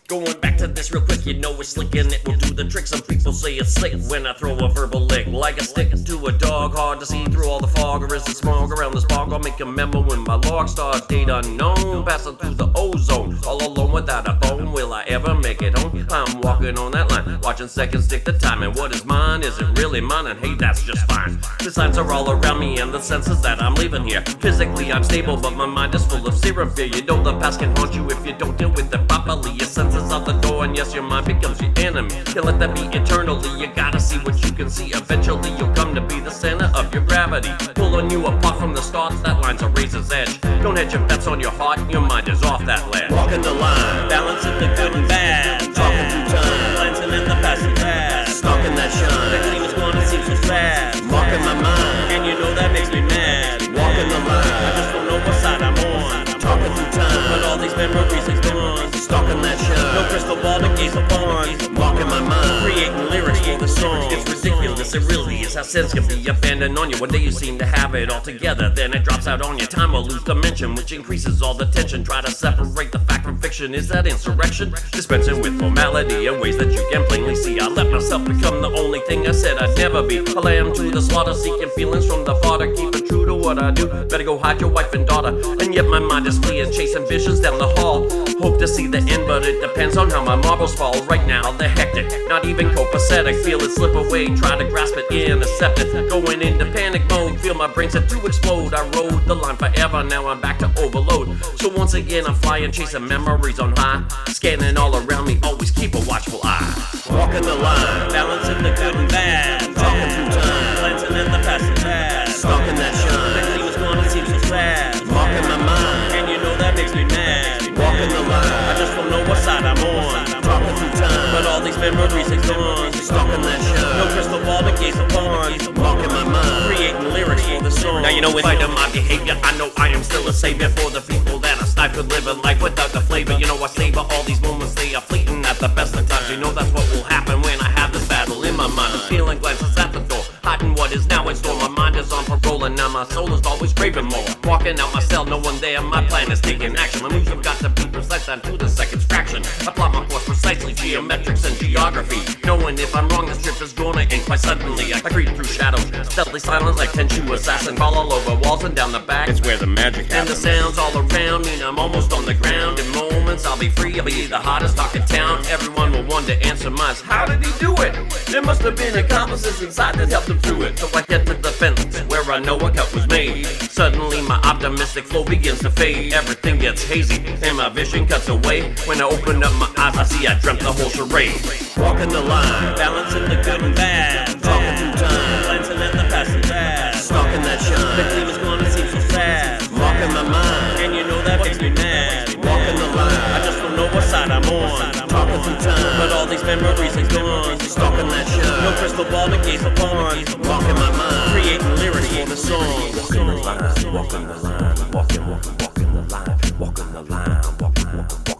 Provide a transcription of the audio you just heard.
Going back to this real quick, you know it's slick and it will do the trick. Some people say it's slick when I throw a verbal lick. Like a stick to a dog, hard to see through all the fog. Or is it smog around this bog? I'll make a memo when my log starts. Date unknown, passing through the ozone. All alone without a bone, will I ever make it home? I'm walking on that line, watching seconds tick the time. And what is mine isn't really mine, and hey, that's just fine. The signs are all around me and the senses that I'm leaving here. Physically I'm stable, but my mind is full of serum fear. You know the past can haunt you if you don't deal with it properly. Your senses out the door, and yes, your mind becomes your enemy. Can't let that be eternally. You gotta see what you can see. Eventually you'll come to be the center of your gravity. Pulling you apart from the start, that line's a razor's edge. Don't hedge your bets on your heart, your mind is off that ledge. Walking the line, balancing the good and bad. Talking through time, glancing in the past and past. Stalking that shine, that leave is gone, it seems so sad. Marking my mind, and you know that makes me mad. Walking the line, I just don't know what side I'm on. Talking through time, but all these memories are gone. Stalking that shine, no crystal ball to gaze upon. Walking my mind, creating lyrics for the song. It's ridiculous, it really is how sense can be abandoned on you. One day you seem to have it all together, then it drops out on you. Time will lose dimension, which increases all the tension. Try to separate the fact from fiction, is that insurrection? Dispensing with formality in ways that you can plainly see. I let myself become the only thing I said I'd never be. A lamb to the slaughter, seeking feelings from the fodder. Keep it true to what I do, better go hide your wife and daughter. And yet my mind is fleeing, chasing visions down the hall. Hope to see the end, but it depends on how my marbles fall. Right now they're hectic, not even copacetic. Feel it slip away, try to grasp it, intercept it. Going into panic mode, feel my brain set to explode. I rode the line forever, now I'm back to overload. So once again I'm flying, chasing memories on high. Scanning all around me, always keep a watchful eye. Walking the line, balancing the good and bad. Talking through time, glancing in the past and past. Stalking that shine, that leave is gone, it seems so sad. Marking my mind, and you know that makes me mad. Walking the line, I just don't know what side I'm on. Talking through time, but all these memories are gone. Stalking that shine, no crystal ball to gaze upon. Walking my mind, creating lyrics for the song. Now you know in spite of my behavior, I know I am still a savior for the people that I stifled, living life without the flavor. You know I savor all these moments, they are fleeting at the best of times. You know that's what will happen when I have this battle in my mind. I'm stealing glances at the door, hiding what is now in store. My mind is on parole and now my soul is always craving more. Walking out my cell, no one there, my plan is taking action. My moves have got to be precise down to the second's fraction. I plot my course precisely, geometrics and geography. Knowing if I'm wrong, this trip is gonna end quite suddenly. I creep through shadows, stealthily silent like Tenchu assassin. Crawl all over walls and down the back, it's where the magic happens. And the sounds all around me, I'm almost on the ground. In moments I'll be free, I'll be the hottest talk in town. Everyone will wonder and surmise, how did he do it? There must have been accomplices inside that helped him through it. So I get to the fence where I know a cut was made. Suddenly my optimistic flow begins to fade. Everything gets hazy and my vision cuts away. When I open up my eyes I see I dreamt the whole charade. Walking the line, balancing the good and bad. Talking through time, glancing at the past and past. Stalking that shine, the gleam is gone, it seems so sad. Marking my mind, and you know that makes me mad. Walking the line, I just don't know what side I'm on. Talking through time, but all these memories are gone. Stalking that shine, no crystal ball to gaze upon. Walking my mind, creating lyrics for the song. Walking the line, walking the line, walking the line, walking the line, walking the line, walking.